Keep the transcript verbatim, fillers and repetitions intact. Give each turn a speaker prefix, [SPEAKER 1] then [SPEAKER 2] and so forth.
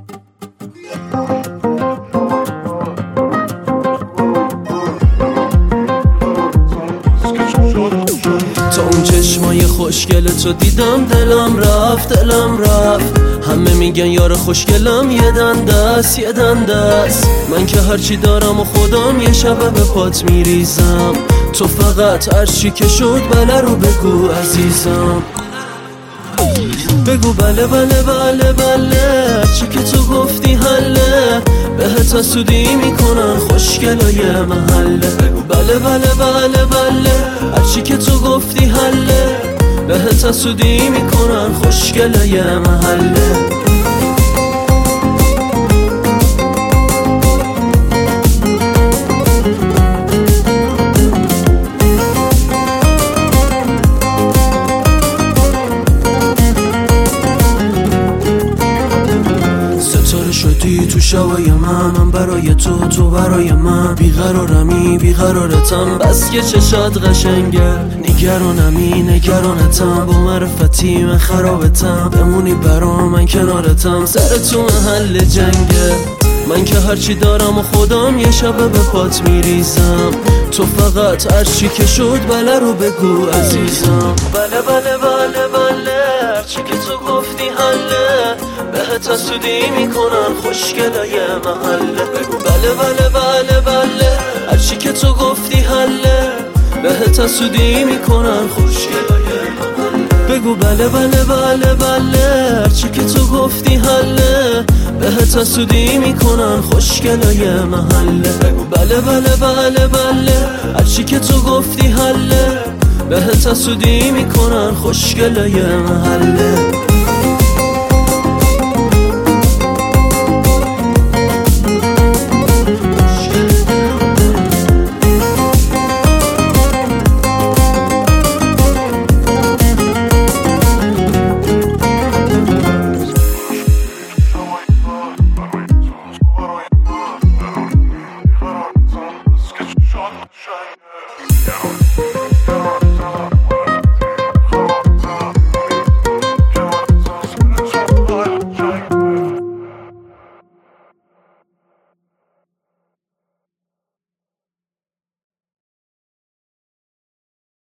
[SPEAKER 1] تا اون چشمای خوشگل تو دیدم دلم رفت دلم رفت. همه میگن یار خوشگلم یه دنده است یه دنده است. من که هرچی دارم و خودم یه شبه به پات میریزم. تو فقط هرچی که شد بله رو بگو عزیزم. بگو بله بله بله بله هرچی که تو گفتی حله. بهت حسودی میکنن خوشگلای محله. بگو بله بله بله بله هرچی که تو گفتی حله. بهت حسودی میکنن خوشگلای محله. شدی تو شبای من، من برای تو تو برای من. بیقرارمی بیقرارتم بس که چشات قشنگه. نگرانمی نگرانتم با معرفتی من خرابتم. بمونی برا من کنارتم سر تو محل جنگه. من که هرچی دارم و خودم یه شبه به پات میریزم. تو فقط هرچی که شد بله رو بگو عزیزم. بله بله بله بله هرچی که تو گفتی حله. بهت حسودی میکنن خوشگلای محله. بگو بله بله بله بله هرچی که تو گفتی حله. بهت حسودی میکنن خوشگلای محله. بگو بله بله بله بله هرچی که تو گفتی حله. بهت حسودی میکنن خوشگلای محله. بگو بله بله بله بله هرچی که تو گفتی حله. بهت حسودی میکنن خوشگلای محله. Shut